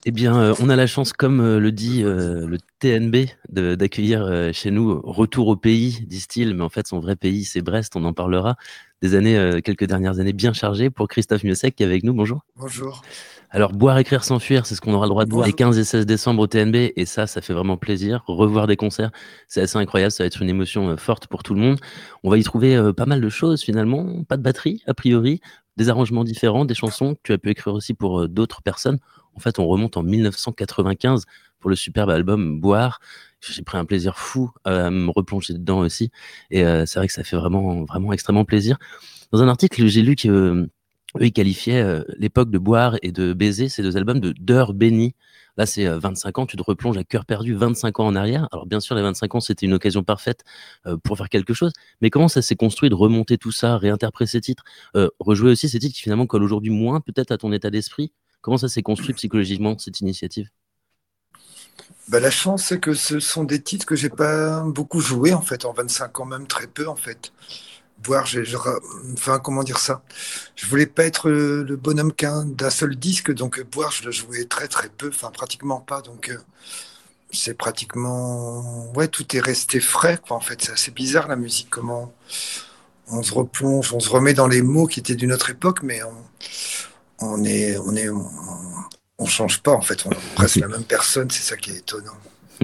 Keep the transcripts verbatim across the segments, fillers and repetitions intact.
Eh bien, euh, on a la chance, comme euh, le dit euh, le T N B, de- d'accueillir euh, chez nous Retour au pays, disent-ils, mais en fait, son vrai pays, c'est Brest, on en parlera. Des années, euh, quelques dernières années bien chargées pour Christophe Miossec qui est avec nous. Bonjour. Bonjour. Alors, boire, écrire, s'enfuir, c'est ce qu'on aura le droit de voir les Bonjour. quinze et seize décembre au T N B, et ça, ça fait vraiment plaisir. Revoir des concerts, c'est assez incroyable, ça va être une émotion euh, forte pour tout le monde. On va y trouver euh, pas mal de choses finalement, pas de batterie, a priori, des arrangements différents, des chansons que tu as pu écrire aussi pour euh, d'autres personnes. En fait, on remonte en mille neuf cent quatre-vingt-quinze pour le superbe album Boire. J'ai pris un plaisir fou à me replonger dedans aussi, et euh, c'est vrai que ça fait vraiment, vraiment extrêmement plaisir. Dans un article, j'ai lu que euh, eux, ils qualifiaient euh, l'époque de Boire et de Baiser, ces deux albums, de d'heures bénies. Là, c'est euh, vingt-cinq ans, tu te replonges à cœur perdu vingt-cinq ans en arrière. Alors, bien sûr, les vingt-cinq ans, c'était une occasion parfaite euh, pour faire quelque chose. Mais comment ça s'est construit de remonter tout ça, réinterpréter ces titres, euh, rejouer aussi ces titres qui finalement collent aujourd'hui moins peut-être à ton état d'esprit? Comment ça s'est construit psychologiquement, cette initiative? Bah, la chance, c'est que ce sont des titres que j'ai pas beaucoup joués en fait, en vingt-cinq ans, même très peu en fait. Voire, j'ai, je ra- enfin, comment dire ça? Je voulais pas être le, le bonhomme qu'un d'un seul disque, donc euh, Boire, je le jouais très très peu, enfin pratiquement pas. Donc euh, c'est pratiquement, ouais, tout est resté frais quoi. En fait, c'est assez bizarre la musique, comment on se replonge, on se remet dans les mots qui étaient d'une autre époque, mais on, on est, on est, on, on change pas en fait, on est presque la même personne, c'est ça qui est étonnant.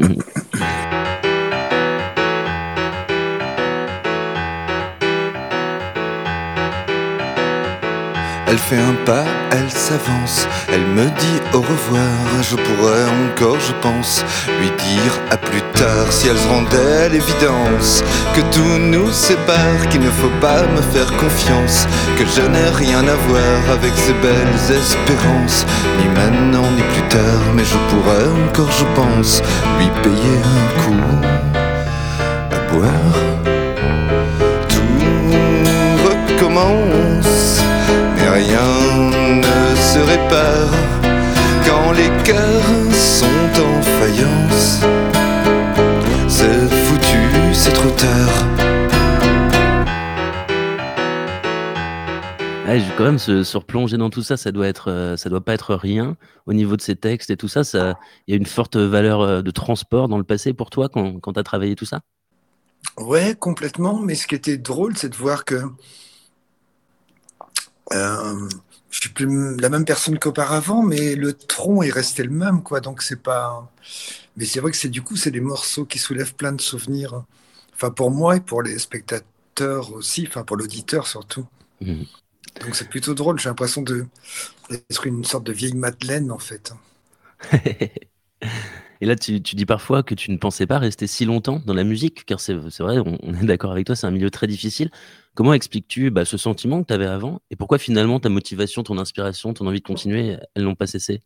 Elle fait un pas, elle s'avance, elle me dit au revoir. Je pourrais encore, je pense, lui dire à plus tard si elle se rendait l'évidence que tout nous sépare, qu'il ne faut pas me faire confiance, que je n'ai rien à voir avec ces belles espérances, ni maintenant ni plus tard, mais je pourrais encore, je pense, lui payer un coup à boire. Tout recommence, mais rien ne se répare quand les cœurs sont en faïence. C'est foutu, c'est trop tard. Ouais, je- quand même, se, se replonger dans tout ça, ça doit être, euh, ça doit pas être rien au niveau de ces textes et tout ça. Ça, il y a une forte valeur euh, de transport dans le passé pour toi quand, quand tu as travaillé tout ça. Ouais, complètement. Mais ce qui était drôle, c'est de voir que euh, je suis plus la même personne qu'auparavant, mais le tronc est resté le même, quoi. Donc c'est pas. Mais c'est vrai que c'est du coup, c'est des morceaux qui soulèvent plein de souvenirs. Enfin, pour moi et pour les spectateurs aussi, enfin pour l'auditeur surtout. Mhm. Donc c'est plutôt drôle. J'ai l'impression de d'être une sorte de vieille Madeleine en fait. Et là, tu, tu dis parfois que tu ne pensais pas rester si longtemps dans la musique, car c'est c'est vrai, on, on est d'accord avec toi, c'est un milieu très difficile. Comment expliques-tu bah, ce sentiment que tu avais avant et pourquoi finalement ta motivation, ton inspiration, ton envie de continuer, elles n'ont pas cessé?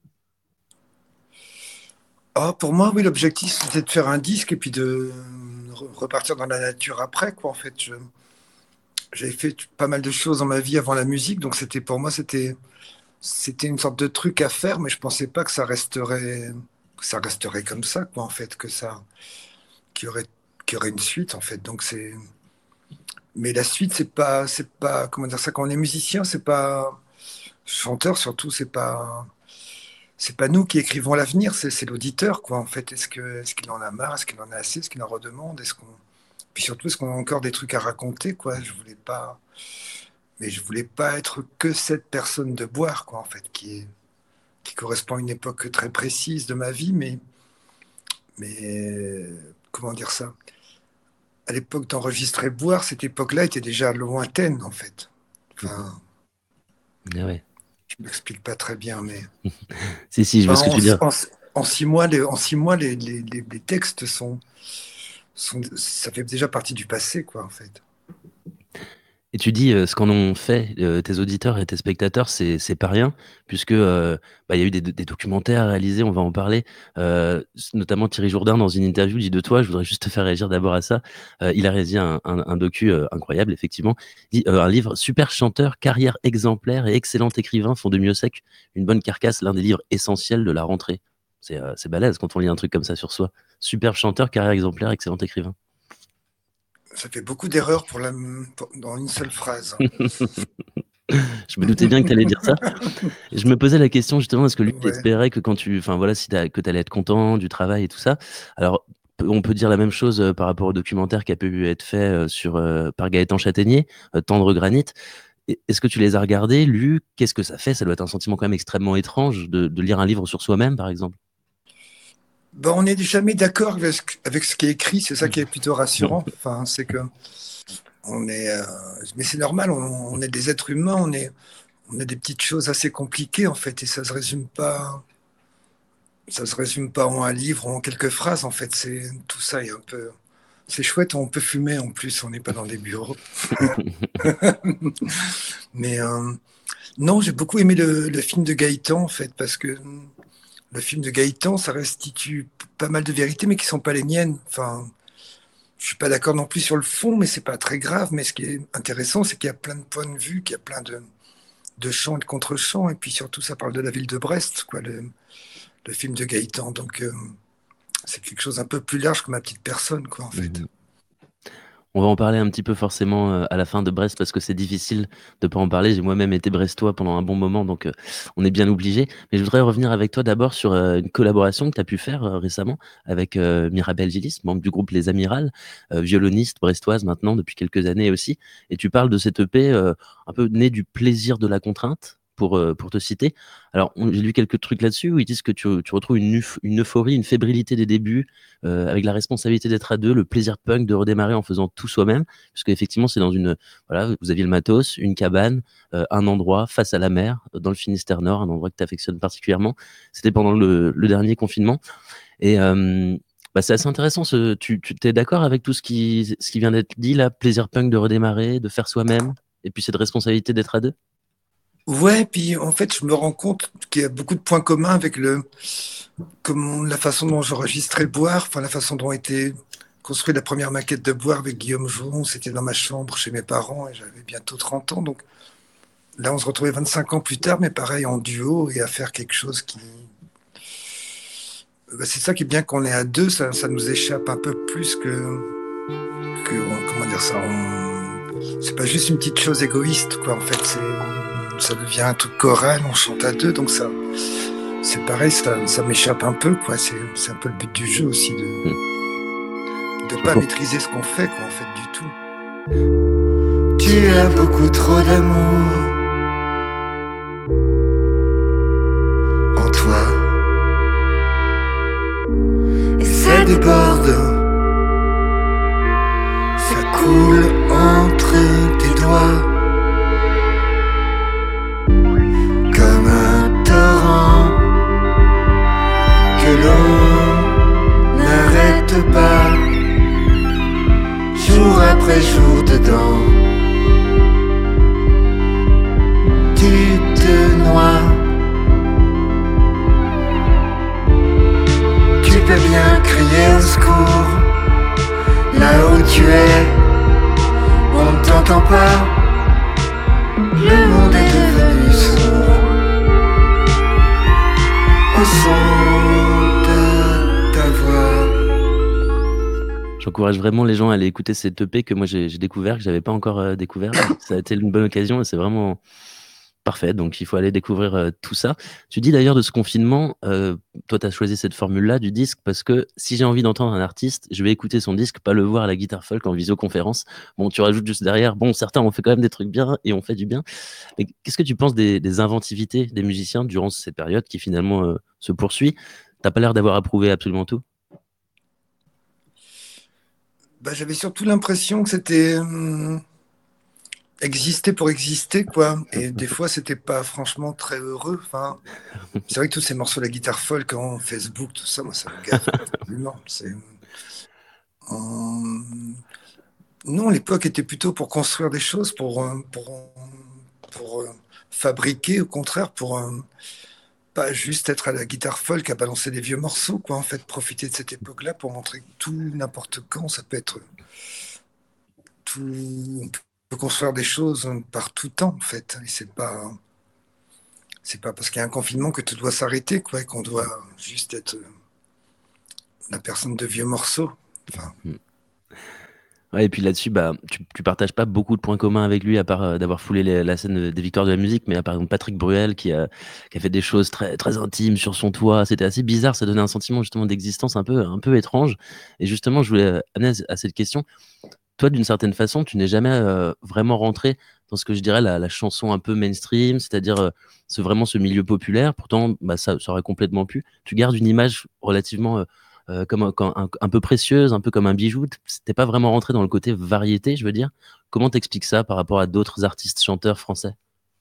Ah, pour moi, oui, l'objectif c'était de faire un disque et puis de re- repartir dans la nature après, quoi. En fait, je- j'avais fait pas mal de choses dans ma vie avant la musique, donc c'était pour moi c'était c'était une sorte de truc à faire, mais je pensais pas que ça resterait que ça resterait comme ça, quoi. En fait, que ça qu'il y aurait qu'il y aurait une suite, en fait. Donc c'est mais la suite c'est pas c'est pas comment dire ça quand on est musicien, c'est pas chanteur surtout, c'est pas c'est pas nous qui écrivons l'avenir, c'est c'est l'auditeur, quoi. En fait, est-ce que est-ce qu'il en a marre, est-ce qu'il en a assez, est-ce qu'il en redemande, est-ce qu'on puis surtout est-ce qu'on a encore des trucs à raconter, quoi. Je voulais pas mais je voulais pas être que cette personne de boire, quoi, en fait, qui est qui correspond à une époque très précise de ma vie, mais, mais comment dire ça? À l'époque d'enregistrer Boire, cette époque-là était déjà lointaine, en fait. Mhm. Enfin, Ah ouais. je m'explique pas très bien, mais Si, si, je vois enfin, ce que en, tu veux dire. en- en six mois, les, en six mois, les, les- les- les textes sont, sont, ça fait déjà partie du passé, quoi, en fait. Et tu dis, euh, ce qu'en ont fait euh, tes auditeurs et tes spectateurs, c'est c'est pas rien, puisque euh, bah, il y a eu des, des documentaires réalisés, on va en parler. Euh, notamment Thierry Jourdain, dans une interview, dit de toi, je voudrais juste te faire réagir d'abord à ça. Euh, il a réalisé un, un, un docu euh, incroyable, effectivement. Il dit, euh, un livre super chanteur, carrière exemplaire et excellent écrivain font de Miossec une bonne carcasse, l'un des livres essentiels de la rentrée. C'est euh, c'est balèze quand on lit un truc comme ça sur soi. Super chanteur, carrière exemplaire, excellent écrivain. Ça fait beaucoup d'erreurs pour la, pour- dans une seule phrase. Je me doutais bien que tu allais dire ça. Et je me posais la question justement, est-ce que lui, il Ouais. espérait que quand tu, enfin voilà, si t'as- que tu allais être content du travail et tout ça. Alors, pe- on peut dire la même chose euh, par rapport au documentaire qui a pu être fait euh, sur, euh, par Gaëtan Châtaignier, euh, Tendre Granit. Et- Est-ce que tu les as regardés, lus? Qu'est-ce que ça fait? Ça doit être un sentiment quand même extrêmement étrange de, de lire un livre sur soi-même, par exemple. Ben, on n'est jamais d'accord avec, ce que- avec ce qui est écrit, c'est ça qui est plutôt rassurant. Enfin, c'est que on est, euh, mais c'est normal, on, on est des êtres humains, on est, on a des petites choses assez compliquées en fait, et ça se résume pas, ça se résume pas en un livre ou en quelques phrases en fait. C'est tout ça est un peu, c'est chouette, on peut fumer en plus, on n'est pas dans des bureaux. Mais euh, non, j'ai beaucoup aimé le, le film de Gaëtan en fait, parce que le film de Gaëtan, ça restitue pas mal de vérités, mais qui sont pas les miennes. Enfin, je suis pas d'accord non plus sur le fond, mais c'est pas très grave. Mais ce qui est intéressant, c'est qu'il y a plein de points de vue, qu'il y a plein de, de chants et de contre-chants, et puis surtout, ça parle de la ville de Brest, quoi, le, le film de Gaëtan. Donc, euh, c'est quelque chose un peu plus large que ma petite personne, quoi, en fait. Mhm. On va en parler un petit peu forcément euh, à la fin de Brest parce que c'est difficile de pas en parler. J'ai moi-même été brestois pendant un bon moment, donc euh, on est bien obligé. Mais je voudrais revenir avec toi d'abord sur euh, une collaboration que tu as pu faire euh, récemment avec euh, Mirabelle Gillis, membre du groupe Les Amirals, euh, violoniste brestoise maintenant depuis quelques années aussi. Et tu parles de cette E P euh, un peu née du plaisir de la contrainte. Pour, euh, pour te citer. Alors, on- j'ai lu quelques trucs là-dessus où ils disent que tu, tu retrouves une, euph- une euphorie, une fébrilité des débuts, euh, avec la responsabilité d'être à deux, le plaisir punk de redémarrer en faisant tout soi-même, parce qu'effectivement, c'est dans une, voilà, vous aviez le matos, une cabane, euh, un endroit face à la mer, euh, dans le Finistère Nord, un endroit que tu affectionnes particulièrement. C'était pendant le, le dernier confinement. Et euh, bah, c'est assez intéressant. Ce, tu tu t'es d'accord avec tout ce qui, ce qui vient d'être dit là, plaisir punk de redémarrer, de faire soi-même, et puis cette responsabilité d'être à deux? Ouais, puis en fait, je me rends compte qu'il y a beaucoup de points communs avec le, comme la façon dont j'enregistrais Boire, enfin la façon dont était construite la première maquette de Boire avec Guillaume Jouron. C'était dans ma chambre chez mes parents et j'avais bientôt trente ans. Donc là, on se retrouvait vingt-cinq ans plus tard, mais pareil en duo et à faire quelque chose qui. Bah, c'est ça qui est bien qu'on est à deux, ça, ça nous échappe un peu plus que. que on- comment dire ça on- C'est pas juste une petite chose égoïste, quoi. En fait, c'est, ça devient un truc choral, on chante à deux, donc ça. C'est pareil, ça, ça m'échappe un peu, quoi. C'est, c'est un peu le but du jeu aussi, de Hmm. ne Je pas comprends. maîtriser ce qu'on fait, quoi, en fait, du tout. Tu as beaucoup trop d'amour en toi et ça déborde, ça coule entre tes doigts comme un torrent que l'on n'arrête pas jour après jour dedans. Tu te noies. Tu peux bien crier au secours. Là où tu es, on ne t'entend pas. Le monde est devenu sourd au son de ta voix. J'encourage vraiment les gens à aller écouter cette E P que moi j'ai j'ai découvert, que j'avais pas encore euh, découvert. Donc, ça a été une bonne occasion et c'est vraiment parfait. Donc il faut aller découvrir euh, tout ça. Tu dis d'ailleurs de ce confinement, euh, toi tu as choisi cette formule-là du disque parce que si j'ai envie d'entendre un artiste, je vais écouter son disque, pas le voir à la guitare folk en visioconférence. Bon, tu rajoutes juste derrière, bon, certains ont fait quand même des trucs bien et ont fait du bien. Mais qu'est-ce que tu penses des, des inventivités des musiciens durant cette période qui finalement euh, se poursuit? T'as pas l'air d'avoir approuvé absolument tout. Bah, j'avais surtout l'impression que c'était hum, exister pour exister, quoi. Et des fois, c'était pas franchement très heureux. Enfin, c'est vrai que tous ces morceaux de la guitare folk en Facebook, tout ça, moi, ça me gave absolument. C'est, hum, non, l'époque était plutôt pour construire des choses, pour, euh, pour, pour euh, fabriquer, au contraire, pour euh, pas juste être à la guitare folk à balancer des vieux morceaux, quoi. En fait, profiter de cette époque-là pour montrer que tout, n'importe quand, ça peut être tout. On peut construire des choses par tout temps, en fait. Et c'est pas, c'est pas parce qu'il y a un confinement que tout doit s'arrêter, quoi, et qu'on doit juste être la personne de vieux morceaux. Enfin, Ouais, et puis là-dessus, bah, tu, tu partages pas beaucoup de points communs avec lui, à part euh, d'avoir foulé les- la scène des victoires de la musique, mais à par exemple Patrick Bruel qui a, qui a fait des choses très, très intimes sur son toit. C'était assez bizarre, ça donnait un sentiment justement d'existence un peu, un peu étrange. Et justement, je voulais euh, amener à à cette question. Toi, d'une certaine façon, tu n'es jamais euh, vraiment rentré dans ce que je dirais la, la chanson un peu mainstream, c'est-à-dire euh, ce, vraiment ce milieu populaire. Pourtant, bah, ça, ça aurait complètement pu. Tu gardes une image relativement euh, euh, comme, un, comme un, un peu précieuse, un peu comme un bijou. T'es pas vraiment rentré dans le côté variété, je veux dire. Comment t'expliques ça par rapport à d'autres artistes chanteurs français?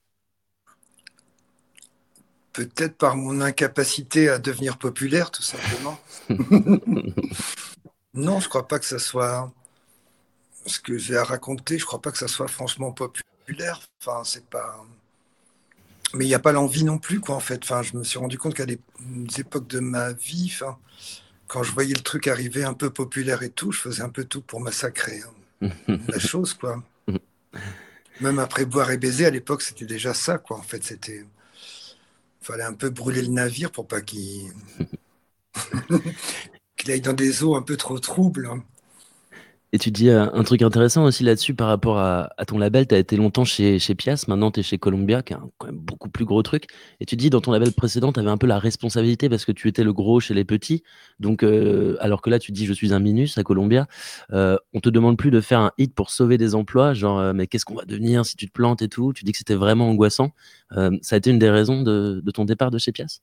Peut-être par mon incapacité à devenir populaire, tout simplement. Non, je crois pas que ça soit ce que j'ai à raconter. Je crois pas que ça soit franchement populaire. Enfin, c'est pas. Mais il n'y a pas l'envie non plus, quoi, en fait. Enfin, je me suis rendu compte qu'à des des époques de ma vie, enfin, quand je voyais le truc arriver un peu populaire et tout, je faisais un peu tout pour massacrer hein, la chose, quoi. Même après Boire et Baiser, à l'époque, c'était déjà ça, quoi. En fait, c'était. Fallait un peu brûler le navire pour pas qu'il qu'il aille dans des eaux un peu trop troubles, hein. Et tu dis euh, un truc intéressant aussi là-dessus par rapport à, à ton label. Tu as été longtemps chez, chez Pias, maintenant tu es chez Columbia, qui est un quand même beaucoup plus gros truc. Et tu dis dans ton label précédent, tu avais un peu la responsabilité parce que tu étais le gros chez les petits. Donc, euh, alors que là, tu dis je suis un minus à Columbia. Euh, on te demande plus de faire un hit pour sauver des emplois, genre euh, mais qu'est-ce qu'on va devenir si tu te plantes et tout. Tu dis que c'était vraiment angoissant. Euh, ça a été une des raisons de, de ton départ de chez Pias?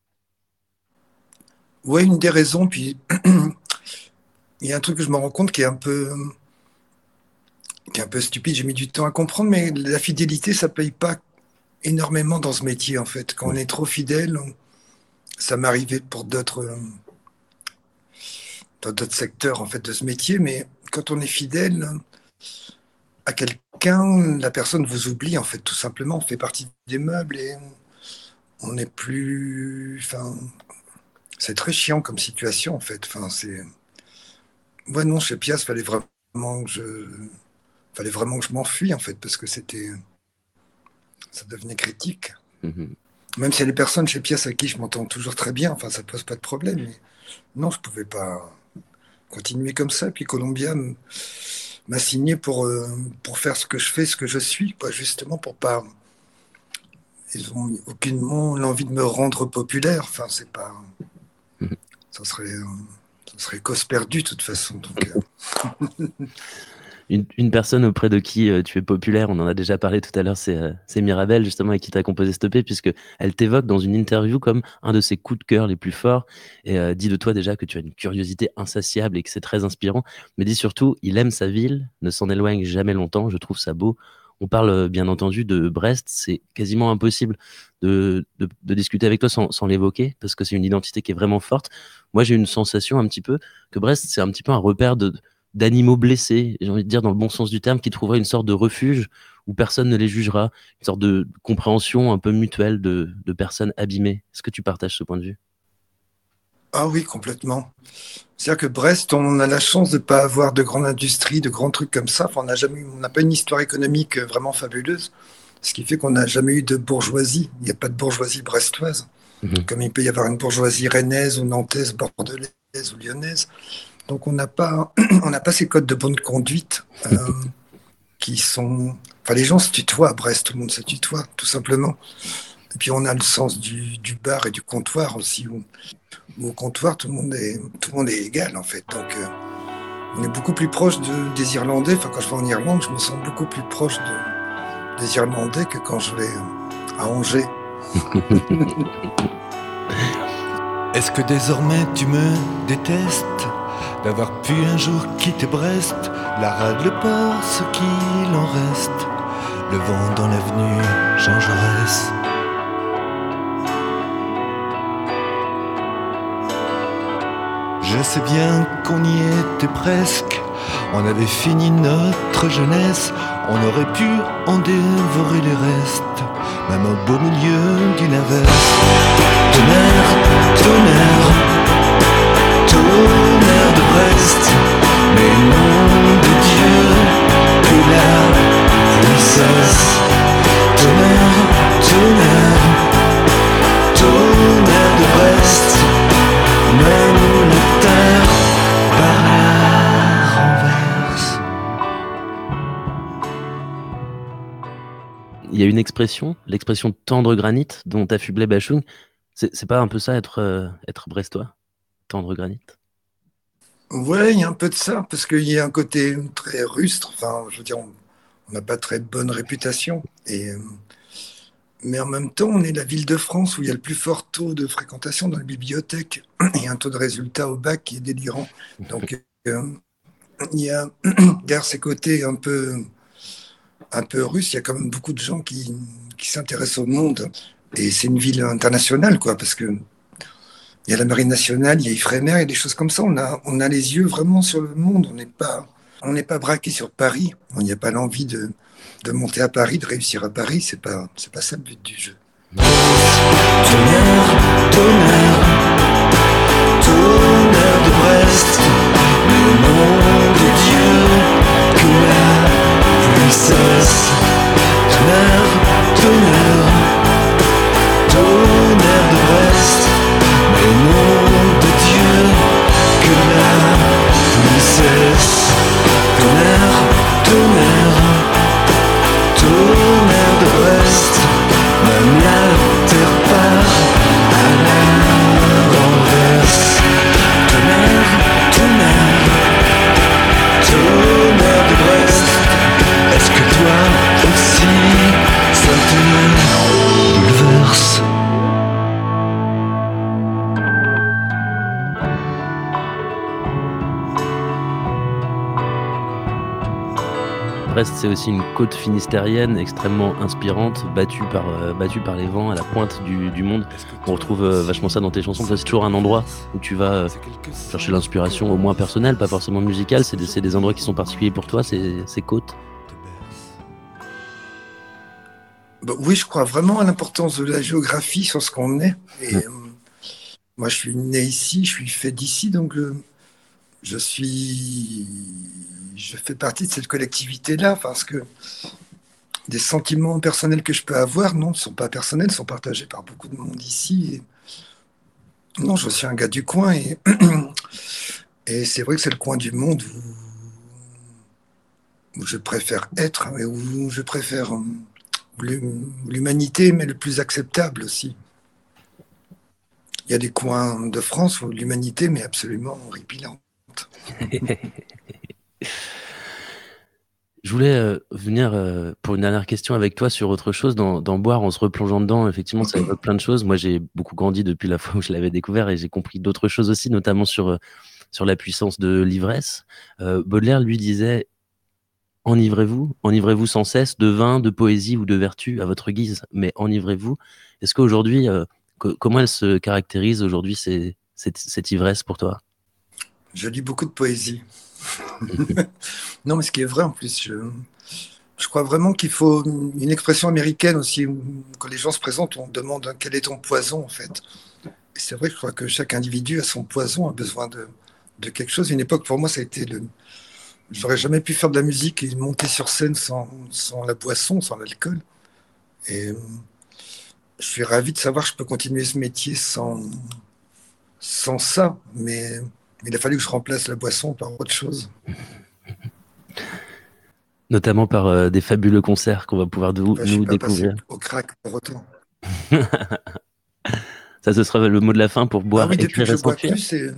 Ouais, une des raisons. Puis il y a un truc que je me rends compte qui est un peu, qui est un peu stupide. J'ai mis du temps à comprendre, mais la fidélité, ça paye pas énormément dans ce métier, en fait. Quand on est trop fidèle, on- ça m'est arrivé pour d'autres, euh, dans d'autres secteurs, en fait, de ce métier, mais quand on est fidèle à quelqu'un, la personne vous oublie, en fait, tout simplement. On fait partie des meubles et on n'est plus, enfin, c'est très chiant comme situation, en fait. Enfin, c'est, ouais, non, chez Pias, fallait vraiment que je, fallait vraiment que je m'enfuis, en fait, parce que c'était, ça devenait critique. Mhm. Même s'il y a des personnes chez Pias à qui je m'entends toujours très bien, enfin, ça pose pas de problème, mais non, je pouvais pas continuer comme ça. Puis Columbia m- m'a signé pour, euh, pour faire ce que je fais, ce que je suis, quoi, justement, pour pas. Ils ont aucunement l'envie de me rendre populaire. Enfin, c'est pas. Mhm. Ça serait, euh, ça serait cause perdue, de toute façon. Donc, euh, Une, une personne auprès de qui euh, tu es populaire, on en a déjà parlé tout à l'heure, c'est euh, c'est Mirabelle, justement, avec qui tu as composé cette E P, puisque elle t'évoque dans une interview comme un de ses coups de cœur les plus forts, et euh, dit de toi déjà que tu as une curiosité insatiable et que c'est très inspirant, mais dit surtout, il aime sa ville, ne s'en éloigne jamais longtemps, je trouve ça beau. On parle euh, bien entendu de Brest, c'est quasiment impossible de, de, de discuter avec toi sans, sans l'évoquer, parce que c'est une identité qui est vraiment forte. Moi, j'ai une sensation un petit peu que Brest, c'est un petit peu un repère de d'animaux blessés, j'ai envie de dire dans le bon sens du terme, qui trouveraient une sorte de refuge où personne ne les jugera, une sorte de compréhension un peu mutuelle de, de personnes abîmées. Est-ce que tu partages ce point de vue? ah oui, complètement. C'est-à-dire que Brest, on a la chance de ne pas avoir de grande industrie, de grands trucs comme ça. Enfin, on n'a jamais, on n'a pas une histoire économique euh, vraiment fabuleuse, ce qui fait qu'on n'a jamais eu de bourgeoisie. Il n'y a pas de bourgeoisie brestoise, Mhm. comme il peut y avoir une bourgeoisie rennaise ou nantaise, bordelaise ou lyonnaise. Donc on n'a pas, on n'a pas ces codes de bonne conduite euh, qui sont. Enfin, les gens se tutoient à Brest, tout le monde se tutoie, tout simplement. Et puis on a le sens du, du bar et du comptoir aussi, où, où au comptoir tout le monde est, tout le monde est égal en fait. Donc euh, on est beaucoup plus proche de- des Irlandais. Enfin, quand je vais en Irlande, je me sens beaucoup plus proche de- des Irlandais que quand je vais euh, à Angers. Est-ce que désormais tu me détestes d'avoir pu un jour quitter Brest, la rade, le port, ce qu'il en reste, le vent dans l'avenue Jean Jaurès. Je sais bien qu'on y était presque, on avait fini notre jeunesse, on aurait pu en dévorer les restes, même au beau milieu d'une averse. Tonnerre, tonnerre, tonnerre de Brest, mais nom de Dieu, que la pluie cesse. Tonnerre, tonnerre, tonnerre de Brest, même la terre par la renverse. il y a une expression, l'expression tendre granit dont affublait Bashung. C'est, c'est pas un peu ça être, euh, être brestois, tendre granit? Ouais, il y a un peu de ça, parce qu'il y a un côté très rustre. Enfin, je veux dire, on on n'a pas très bonne réputation. Et, euh, mais en même temps, on est la ville de France où il y a le plus fort taux de fréquentation dans les bibliothèques et un taux de résultat au bac qui est délirant. Donc, euh, il y a derrière ces côtés un peu, un peu russes, il y a quand même beaucoup de gens qui, qui s'intéressent au monde. Et c'est une ville internationale, quoi, parce que il y a la Marine nationale, il y a Ifremer, il y a des choses comme ça. On a, on a les yeux vraiment sur le monde. On n'est pas, on n'est pas braqué sur Paris. On n'y a pas l'envie de, de monter à Paris, de réussir à Paris. C'est pas, c'est pas ça le but du jeu. Tonnerre, tonnerre, tonnerre de Brest, le nom de Dieu, que la pluie cesse. Tonnerre, tonnerre, tonnerre de Brest, le nom de Dieu, que la pluie cesse. Tonnerre, tonnerre, tonnerre de Brest, même la terre part à la renverse. Tonnerre, tonnerre, tonnerre de Brest, est-ce que toi aussi ça te bouleverse? Brest, c'est aussi une côte finistérienne extrêmement inspirante, battue par, euh, battue par les vents à la pointe du, du monde. On retrouve euh, vachement ça dans tes chansons. Toi, c'est toujours un endroit où tu vas euh, chercher l'inspiration au moins personnelle, pas forcément musicale. C'est des, c'est des endroits qui sont particuliers pour toi, ces, ces côtes. Bah, oui, je crois vraiment à l'importance de la géographie sur ce qu'on est. Et, euh, moi, je suis né ici, je suis fait d'ici, donc euh, je suis, je fais partie de cette collectivité-là, parce que des sentiments personnels que je peux avoir, non, ne sont pas personnels, sont partagés par beaucoup de monde ici. Et non, je suis un gars du coin, et, et c'est vrai que c'est le coin du monde où, où je préfère être, et où je préfère euh, l'hum- l'humanité, mais le plus acceptable aussi. Il y a des coins de France où l'humanité, mais absolument horripilante. Je voulais euh, venir euh, pour une dernière question avec toi sur autre chose. Dans, dans Boire, en se replongeant dedans, effectivement, ça évoque plein de choses. Moi, j'ai beaucoup grandi depuis la fois où je l'avais découvert et j'ai compris d'autres choses aussi, notamment sur, euh, sur la puissance de l'ivresse. Euh, Baudelaire, lui, disait « Enivrez-vous, enivrez-vous sans cesse de vin, de poésie ou de vertu à votre guise, mais enivrez-vous. » Est-ce qu'aujourd'hui, euh, co- comment elle se caractérise aujourd'hui, ces- cette, cette ivresse pour toi? Je lis beaucoup de poésie. Non, mais ce qui est vrai en plus, je, je crois vraiment qu'il faut une expression américaine aussi, où quand les gens se présentent, on demande quel est ton poison en fait. Et c'est vrai que je crois que chaque individu a son poison, a besoin de, de quelque chose. Une époque, pour moi, ça a été le. J'aurais jamais pu faire de la musique et monter sur scène sans, sans la boisson, sans l'alcool. Et euh, je suis ravi de savoir que je peux continuer ce métier sans, sans ça, mais il a fallu que je remplace la boisson par autre chose. Notamment par euh, des fabuleux concerts qu'on va pouvoir de- Enfin, je suis nous pas passé découvrir. au crack pour autant. Ça, ce sera le mot de la fin pour Ah boire, oui, depuis écrire que et je bois s'enfuir. plus, c'est.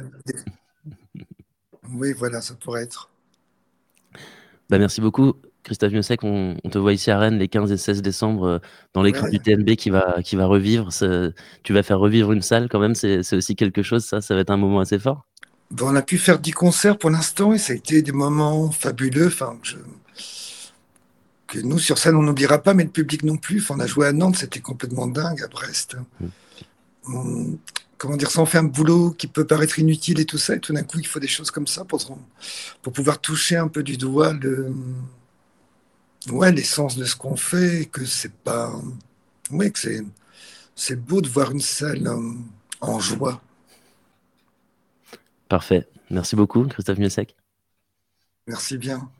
Oui, voilà, ça pourrait être. Bah, merci beaucoup, Christophe Miossec. On, on te voit ici à Rennes les quinze et seize décembre euh, dans l'écran Ouais. du T N B qui va, qui va revivre. Ce- tu vas faire revivre une salle quand même, c'est c'est aussi quelque chose, ça, ça va être un moment assez fort. Bon, on a pu faire dix concerts pour l'instant et ça a été des moments fabuleux. Enfin, que, je- que nous, sur scène, on n'oubliera pas, mais le public non plus. Enfin, on a joué à Nantes, c'était complètement dingue, à Brest. Mm. On- comment dire ça, on fait un boulot qui peut paraître inutile et tout ça, et tout d'un coup, il faut des choses comme ça pour, se rendre- pour pouvoir toucher un peu du doigt le, ouais, l'essence de ce qu'on fait, et que c'est pas. Oui, que c'est, c'est beau de voir une salle euh, en joie. Parfait. Merci beaucoup, Christophe Miossec. Merci bien.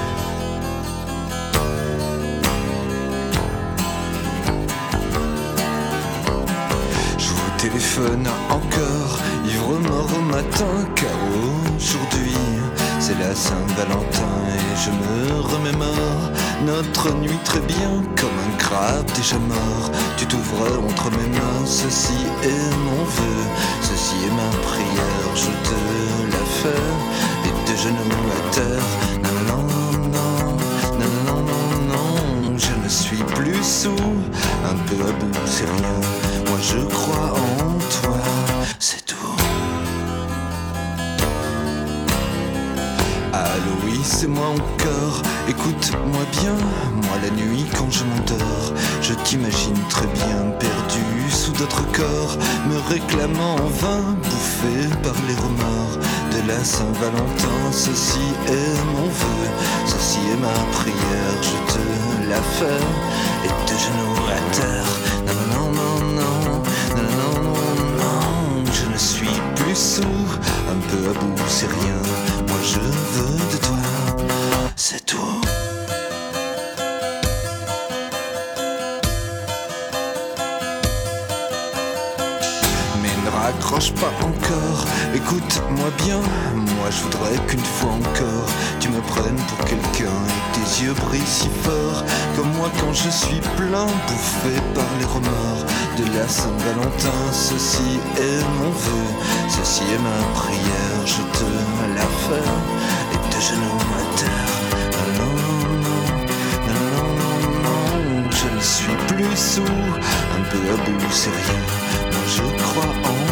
Je vous téléphone encore, ivre mort au matin, car aujourd'hui c'est la Saint-Valentin et je me remémore notre nuit très bien comme un crabe déjà mort. Tu t'ouvres entre mes mains, ceci est mon vœu, ceci est ma prière, je te la fais, et de genoux à terre. Non, non, non, non, non, non, non, je ne suis plus sous, un peu à bout, c'est rien, moi je crois en toi, c'est tout. Allô oui c'est moi encore, écoute-moi bien, moi la nuit quand je m'endors, je t'imagine très bien perdu sous d'autres corps, me réclamant en vain, bouffé par les remords de la Saint-Valentin. Ceci est mon vœu, ceci est ma prière, je te la fais, et de genoux à terre. Non non non non, non non non non, je ne suis plus sous, un peu à bout c'est rien, moi je veux de toi, c'est tout. Mais ne raccroche pas encore, écoute-moi bien, moi je voudrais qu'une fois encore tu me prennes pour quelqu'un et tes yeux brillent si fort comme moi quand je suis plein, bouffé par les remords de la Saint-Valentin. Ceci est mon vœu, ceci est ma prière, je te la fais, et de genoux à terre. Non, non, non, non, non, non, je ne suis plus sous, un peu à bout c'est rien, moi je crois en